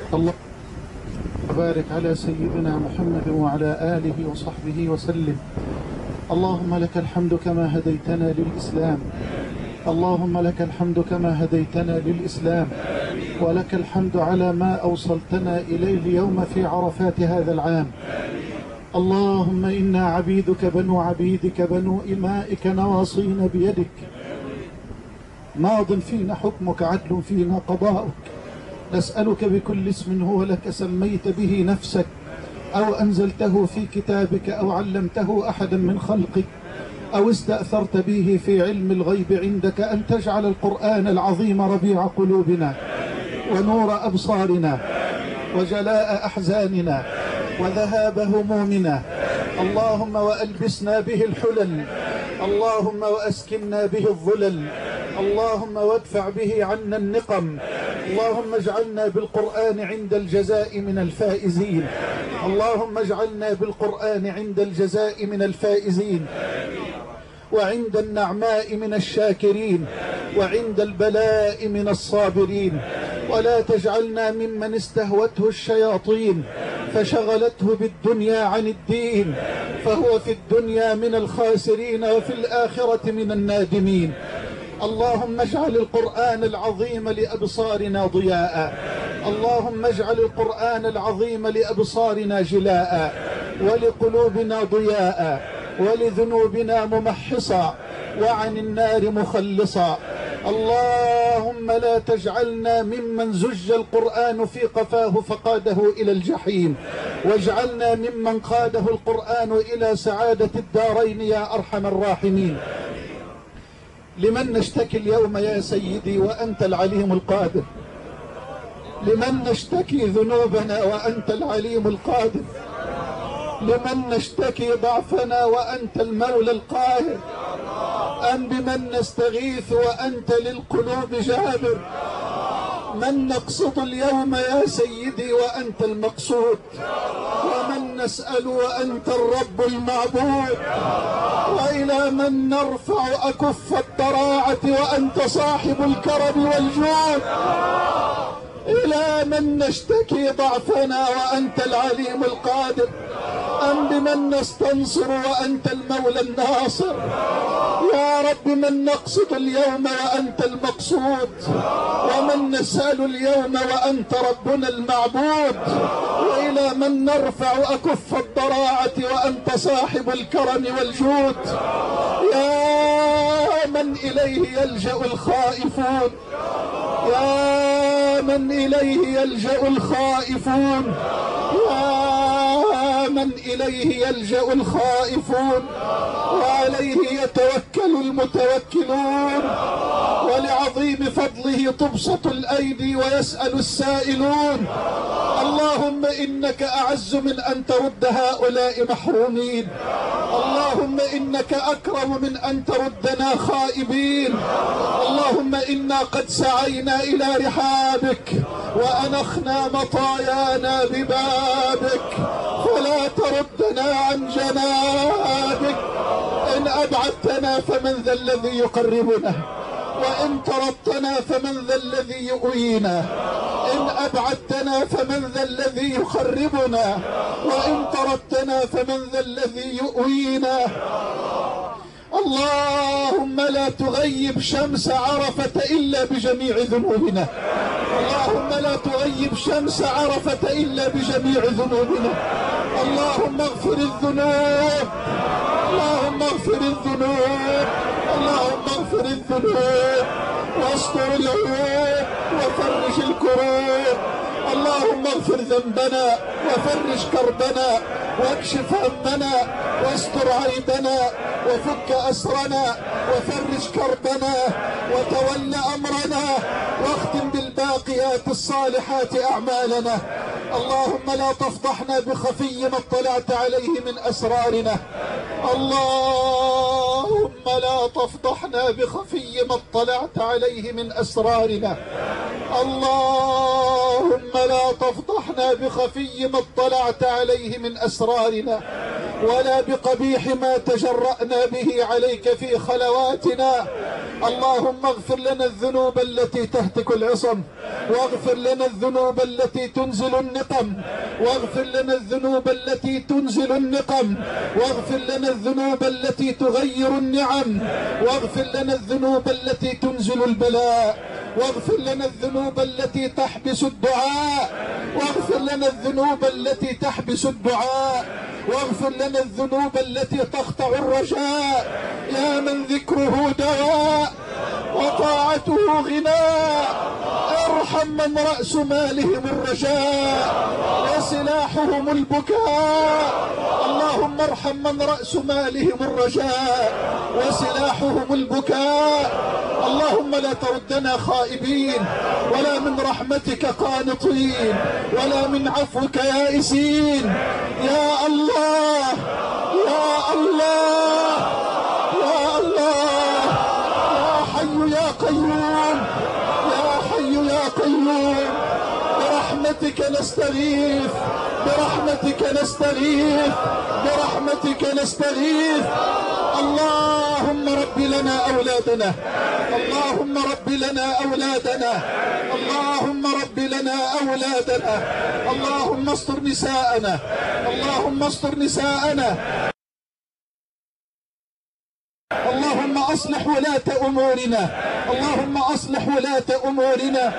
الله وبارك على سيدنا محمد وعلى آله وصحبه وسلم. اللهم لك الحمد كما هديتنا للإسلام، اللهم لك الحمد كما هديتنا للإسلام، ولك الحمد على ما أوصلتنا إليه اليوم في عرفات هذا العام. اللهم إنا عبيدك بنو عبيدك بنو إمائك نواصينا بيدك، ماض فينا حكمك عدل فينا قضاؤك. نسألك بكل اسم هو لك سميت به نفسك أو أنزلته في كتابك أو علمته أحدا من خلقك أو استأثرت به في علم الغيب عندك أن تجعل القرآن العظيم ربيع قلوبنا ونور أبصارنا وجلاء أحزاننا وذهاب همومنا. اللهم وألبسنا به الحلل، اللهم وأسكننا به الظلل، اللهم وادفع به عنا النقم. اللهم اجعلنا بالقرآن عند الجزاء من الفائزين، اللهم اجعلنا بالقرآن عند الجزاء من الفائزين، وعند النعماء من الشاكرين، وعند البلاء من الصابرين. ولا تجعلنا ممن استهوته الشياطين فشغلته بالدنيا عن الدين، فهو في الدنيا من الخاسرين وفي الآخرة من النادمين. اللهم اجعل القرآن العظيم لأبصارنا ضياء، اللهم اجعل القرآن العظيم لأبصارنا جلاء، ولقلوبنا ضياء، ولذنوبنا ممحصا، وعن النار مخلصا. اللهم لا تجعلنا ممن زج القرآن في قفاه فقاده إلى الجحيم، واجعلنا ممن قاده القرآن إلى سعادة الدارين يا أرحم الراحمين. لمن نشتكي اليوم يا سيدي وأنت العليم القادر؟ لمن نشتكي ذنوبنا وأنت العليم القادر؟ لمن نشتكي ضعفنا وأنت المولى القاهر؟ أم بمن نستغيث وأنت للقلوب جابر؟ من نقصد اليوم يا سيدي وأنت المقصود؟ ومن نسأل وأنت الرب المعبود؟ وإلى من نرفع أكف الضراعة وأنت صاحب الكرم والجود؟ إلى من نشتكي ضعفنا وأنت العليم القادر؟ أم بمن نستنصر وأنت المولى الناصر؟ يا رب من نقصد اليوم وأنت المقصود، ومن نسأل اليوم وأنت ربنا المعبود. وإلى من نرفع أكف الضراعة وأنت صاحب الكرم والجود؟ يا من إليه يلجأ الخائفون، يا من إليه يلجأ الخائفون، يا من إليه يلجأ الخائفون، وعليه يتوكل المتوكلون، ولعظيم فضله تبسط الأيدي ويسأل السائلون. اللهم إنك أعز من أن ترد هؤلاء محرومين، اللهم إنك أكرم من أن تردنا خائبين. اللهم إنا قد سعينا إلى رحابك وأنخنا مطايانا ببابك، فلا تردنا عن جنابك. إن أبعدتنا فمن ذا الذي يقربنا، وإن طردتنا فمن ذا الذي يؤوينا. إن أبعدتنا فمن ذا الذي يخربنا، وإن طردتنا فمن ذا الذي يؤوينا. اللهم لا تغيب شمس عرفة إلا بجميع ذنوبنا، اللهم لا تغيب شمس عرفة إلا بجميع ذنوبنا. اللهم اغفر الذنوب، اللهم اغفر الذنوب، اللهم اغفر الذنوب، واستر العيوب وفرج الكروب. اللهم اغفر ذنبنا وفرج كربنا واكشف همنا واستر عيبنا وفك أسرنا وفرج كربنا وتول أمرنا، واختم بالباقيات الصالحات أعمالنا. اللهم لا تفضحنا بخفي ما اطلعت عليه من أسرارنا، اللهم لا تفضحنا بخفي ما اطلعت عليه من أسرارنا، اللهم لا تفضحنا بخفي ما اطلعت عليه من أسرارنا، ولا بقبيح ما تجرأنا به عليك في خلواتنا، اللهم اغفر لنا الذنوب التي تهتك العصم، واغفر لنا الذنوب التي تنزل النقم، واغفر لنا الذنوب التي تنزل النقم، واغفر لنا الذنوب التي تغير النعم، واغفر لنا الذنوب التي تنزل البلاء، واغفر لنا الذنوب التي تحبس الدعاء، واغفر لنا الذنوب التي تحبس الدعاء، واغفر لنا الذنوب التي تقطع الرجاء، يا من ذكره دواء وطاعته غناء. ارحم من رأس مالهم الرجاء وسلاحهم البكاء. اللهم ارحم من رأس مالهم الرجاء وسلاحهم البكاء. اللهم لا تردنا خائبين، ولا من رحمتك قانطين، ولا من عفوك يائسين. يا الله يا الله يا الله، يا حي يا قيوم، يا حي يا قيوم، برحمتك نستغيث، برحمتك نستغيث، برحمتك نستغيث. اللهم رب لنا أولادنا، اللهم رب لنا أولادنا، اللهم رب لنا أولادنا، اللهم استر نساءنا، اللهم استر نساءنا. اللهم أصلح ولاة أمورنا، اللهم أصلح ولاة أمورنا.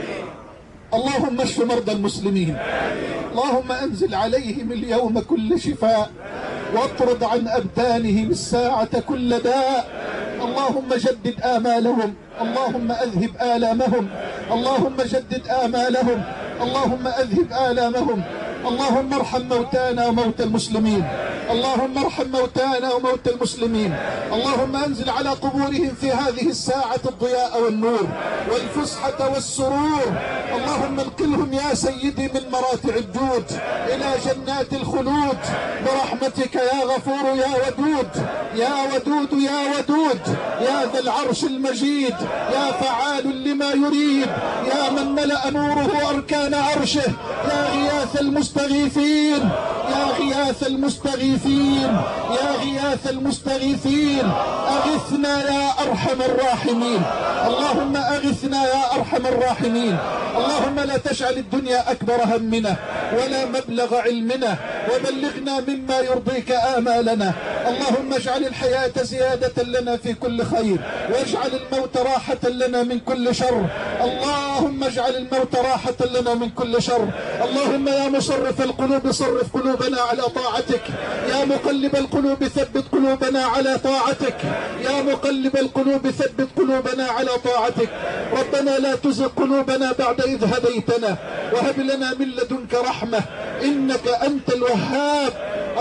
اللهم اشف مرضى المسلمين، اللهم أنزل عليهم اليوم كل شفاء، واطرد عن أبدانهم الساعة كل داء. اللهم جدد آمالهم، اللهم أذهب آلامهم، اللهم جدد آمالهم، اللهم أذهب آلامهم. اللهم ارحم موتانا وموتى المسلمين، اللهم ارحم موتانا وموتى المسلمين. اللهم انزل على قبورهم في هذه الساعة الضياء والنور والفسحة والسرور. اللهم انقلهم يا سيدي من مراتع الجود إلى جنات الخلود برحمتك يا غفور يا ودود، يا ودود يا ودود، يا ذا العرش المجيد، يا فعال لما يريد، يا من ملأ نوره أركان عرشه، يا غياث المستغيثين، يا غياث المستغيثين، يا غياث المستغيثين. أغثنا يا أرحم الراحمين، اللهم أغثنا يا أرحم الراحمين. اللهم لا تجعل الدنيا أكبر همنا ولا مبلغ علمنا، وبلغنا مما يرضيك آمالنا. اللهم اجعل الحياة زيادة لنا في كل خير، واجعل الموت راحة لنا من كل شر. اللهم اجعل الموت راحة لنا من كل شر. اللهم يا مصرف القلوب صرف قلوبنا على طاعتك، يا مقلب القلوب ثبت قلوبنا على طاعتك، يا مقلب القلوب ثبت قلوبنا على طاعتك. ربنا لا تزغ قلوبنا بعد إذ هديتنا، وهب لنا من لدنك رحمة إنك أنت الوهاب.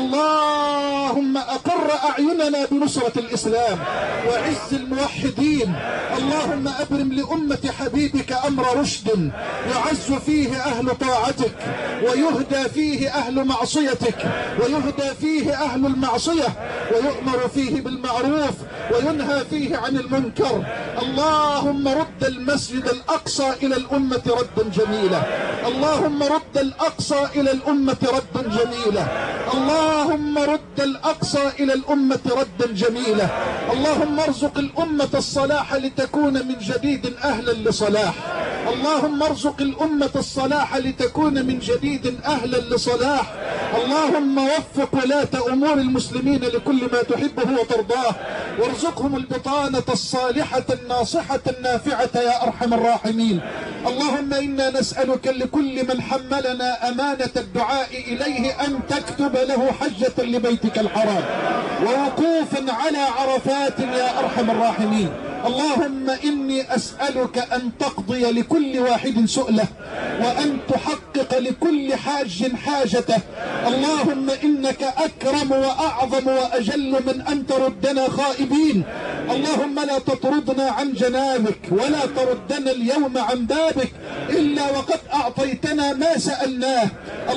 اللهم أقر أعيننا بنصرة الإسلام وعز الموحدين. اللهم أبرم لأمة حبيبك أمر رشد يعز فيه أهل طاعتك، ويهدى فيه أهل معصيتك، ويهدى فيه أهل المعصية، ويؤمر فيه بالمعروف وينهى فيه عن المنكر. اللهم رد المسجد الأقصى إلى الأمة ردا جميلا، اللهم رد الأقصى إلى الأمة ردا جميلا، اللهم رد الأقصى إلى الأمة ردا جميلا. اللهم ارزق الأمة الصلاح لتكون من جديد أهلا لصلاح، اللهم ارزق الأمة الصلاح لتكون من جديد أهلا لصلاح. اللهم وفق ولاة أمور المسلمين لكل ما تحبه وترضاه، وارزقهم البطانة الصالحة الناصحة النافعة يا أرحم الراحمين. اللهم إنا نسألك لكل من حملنا أمانة الدعاء إليه أن تكتب له حجة لبيتك الحرام ووقوفا على عرفات يا أرحم الراحمين. اللهم إني أسألك أن تقضي لكل واحد سؤله، وأن تحقق لكل حاج حاجته. اللهم إنك أكرم وأعظم وأجل من أن تردنا خائبين. اللهم لا تطردنا عن جنابك، ولا تردنا اليوم عن بابك إلا وقد أعطيتنا ما سألناه.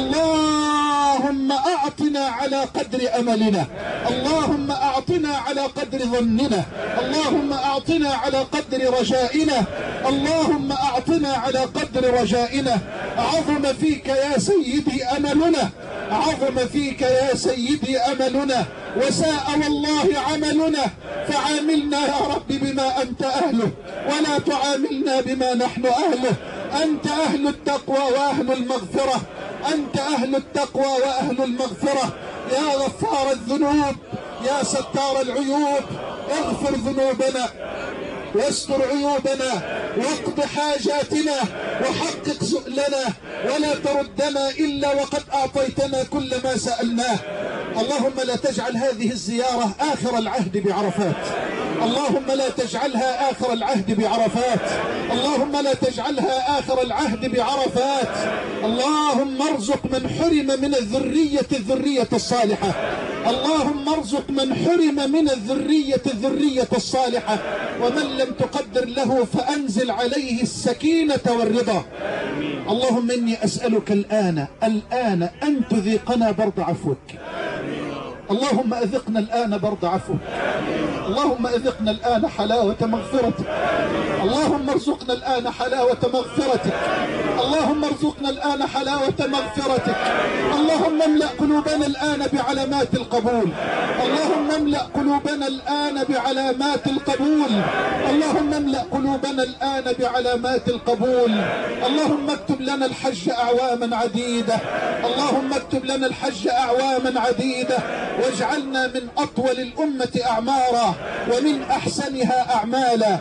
اللهم أعطنا على قدر أملنا، اللهم أعطنا على قدر ظننا، اللهم أعطنا على قدر رجائنا، اللهم أعطنا على قدر رجائنا. عظم فيك يا سيدي أملنا، عظم فيك يا سيدي أملنا وساء والله عملنا، فعاملنا يا رب بما أنت أهله ولا تعاملنا بما نحن أهله. أنت أهل التقوى وأهل المغفرة، أنت أهل التقوى وأهل المغفرة. يا غفار الذنوب، يا ستار العيوب، اغفر ذنوبنا واستر عيوبنا واقض حاجاتنا وحقق سؤلنا، ولا تردنا إلا وقد أعطيتنا كل ما سألناه. اللهم لا تجعل هذه الزيارة آخر العهد بعرفات، اللهم لا تجعلها آخر العهد بعرفات، اللهم لا تجعلها آخر العهد بعرفات. اللهم ارزق من حرم من الذرية الصالحة، اللهم ارزق من حرم من الذرية الصالحة، ومن لم تقدر له فأنزل عليه السكينة والرضا. اللهم إني أسألك الآن أن تذيقنا برد عفوك. اللهم أذقنا الآن برد عفوك، اللهم أذقنا الآن حلاوة مغفرتك، اللهم ارزقنا الآن حلاوة مغفرتك، اللهم ارزقنا الآن حلاوة مغفرتك. اللهم املأ قلوبنا الآن بعلامات القبول، اللهم املأ قلوبنا الآن بعلامات القبول، اللهم املأ قلوبنا الآن بعلامات القبول. اللهم اكتب لنا الحج أعواما عديدة، اللهم اكتب لنا الحج أعواما عديدة، واجعلنا من أطول الأمة أعمارا ومن أحسنها أعمالا.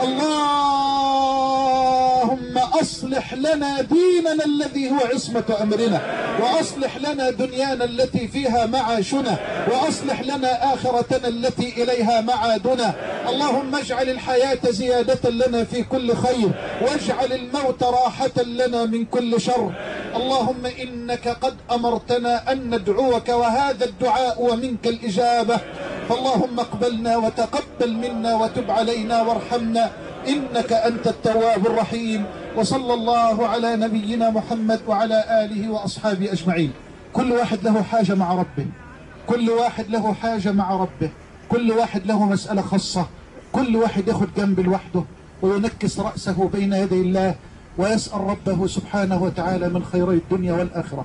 اللهم أصلح لنا ديننا الذي هو عصمة أمرنا، وأصلح لنا دنيانا التي فيها معاشنا، وأصلح لنا آخرتنا التي إليها معادنا. اللهم اجعل الحياة زيادة لنا في كل خير، واجعل الموت راحة لنا من كل شر. اللهم إنك قد أمرتنا أن ندعوك، وهذا الدعاء ومنك الإجابة، فاللهم اقبلنا وتقبل منا وتب علينا وارحمنا، إنك أنت التواب الرحيم. وصلى الله على نبينا محمد وعلى آله وأصحابه أجمعين. كل واحد له حاجة مع ربه، كل واحد له حاجة مع ربه، كل واحد له مسألة خاصة، كل واحد ياخد جنب لوحده وينكس رأسه بين يدي الله ويسأل ربه سبحانه وتعالى من خيري الدنيا والآخرة.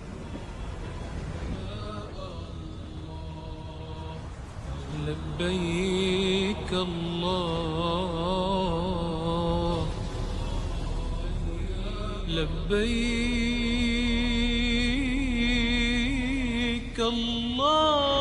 لبيك الله لبيك الله